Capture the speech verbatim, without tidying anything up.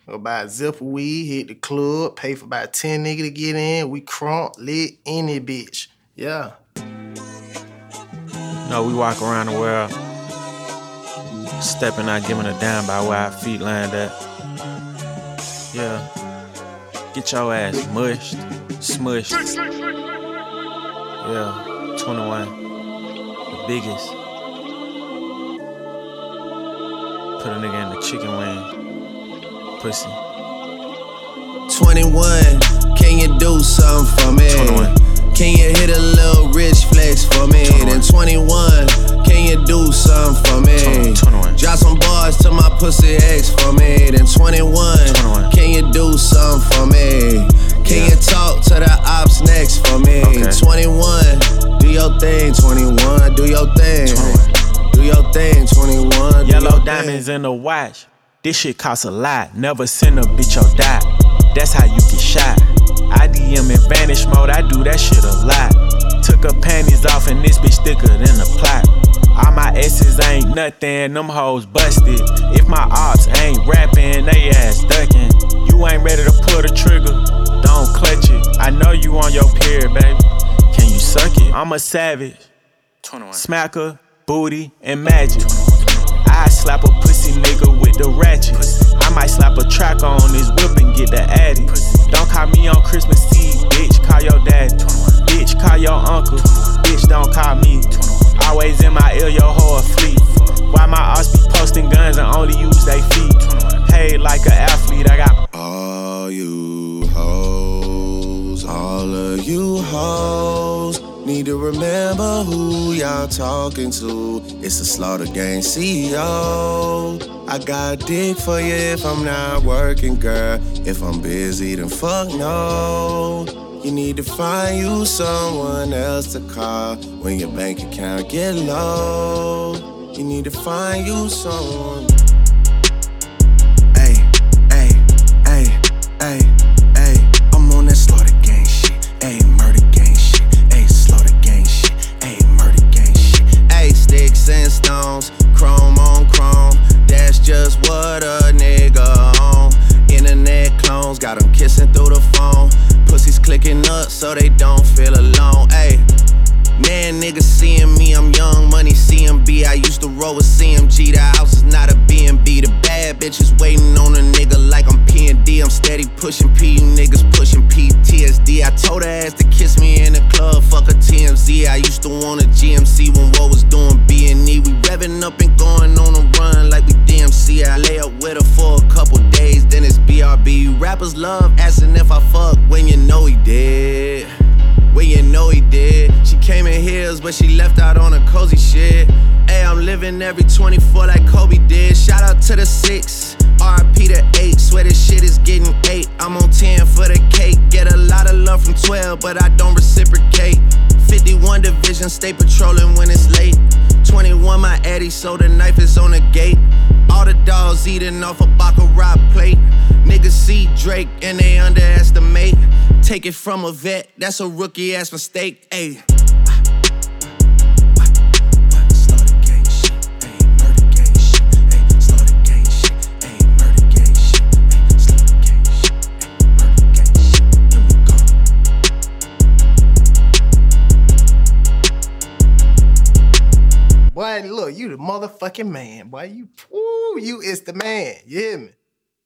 Go buy a zip of weed, hit the club, pay for about ten niggas to get in. We crunk, lit, any bitch. Yeah. No, we walk around the world, stepping out, giving a damn by where our feet land at. Yeah. Get your ass mushed, smushed. Yeah, twenty-one, the biggest. Put a nigga in the chicken wing, pussy. twenty-one, can you do something for me? twenty-one. Can you hit a little rich flex for me? twenty-one. Then twenty-one, can you do something for me? twenty-one. Drop some bars to my pussy ex for me. Then twenty-one, twenty-one. can you do something for me? Can Yeah. you talk to the ops next for me? Okay. twenty-one, do your thing. twenty-one, do your thing. twenty-one. Do your thing. twenty-one, do Yellow your diamonds thing. in the watch. This shit costs a lot. Never send a bitch or die. That's how you get shot. I D M in vanish mode, I do that shit a lot. Took her panties off and this bitch thicker than a plot. All my S's ain't nothing, them hoes busted. If my ops ain't rapping, they ass ducking. You ain't ready to pull the trigger, don't clutch it. I know you on your period, baby. Can you suck it? I'm a savage. twenty-one. Smacker, booty, and magic. I slap a pussy nigga with the ratchet. I might slap a track on his whip and get the addy. Don't call me on Christmas Eve, bitch, call your daddy. Bitch, call your uncle, bitch, don't call me. Always in my ear, your hoe a fleet. Why my ops be posting guns and only use they feet? Paid like an athlete, I got All you hoes, all of you hoes, need to remember who y'all talking to. It's the Slaughter Gang C E O. I got dick for you if I'm not working, girl. If I'm busy, then fuck no. You need to find you someone else to call when your bank account get low. You need to find you someone. Ay, ay, ay, ay, ay. I'm on that Slaughter Gang shit. Ay, murder gang shit. Ay, Slaughter Gang shit. Ay, murder gang shit. Ay, sticks and stones, chrome on chrome. That's just what a nigga on. Internet clones got them kissing through the phone. Pussies clicking up so they don't feel alone. Ay, man, niggas seeing me, I'm young money C M B. I used to roll with C M G. The house is not a B and B. The bad bitches waiting on a nigga like I'm P and D. I'm steady pushing P, you niggas pushing P T S D. I told her ass to kiss me in the club, fuck a T M Z. I used to want a G M C when what was doing B and E. We revving up and going on a run like we D M C. I lay up with her for a couple days, then it's B R B. Rappers love asking if I fuck when you know he did. When you know he did. She came in heels, but she left out on a cozy shit. Ay, I'm living every twenty-four like Kobe did. Shout out to the six, R I P to eight. Swear this shit is getting eight. I'm on ten for the cake. Get a lot of love from twelve, but I don't reciprocate. fifty-one division, stay patrolling when it's late. twenty-one my addy, so the knife is on the gate. All the dogs eating off a Baccarat plate. Niggas see Drake and they underestimate. Take it from a vet, that's a rookie ass mistake. Ayy. Slaughter Gang shit, ayy, murder gang shit, ayy, Slaughter Gang shit, ayy, murder gang shit, ayy, Slaughter Gang shit, ayy, murder gang shit. Here we go. Boy, look, you the motherfucking man. Boy, you, ooh, you is the man. You hear me?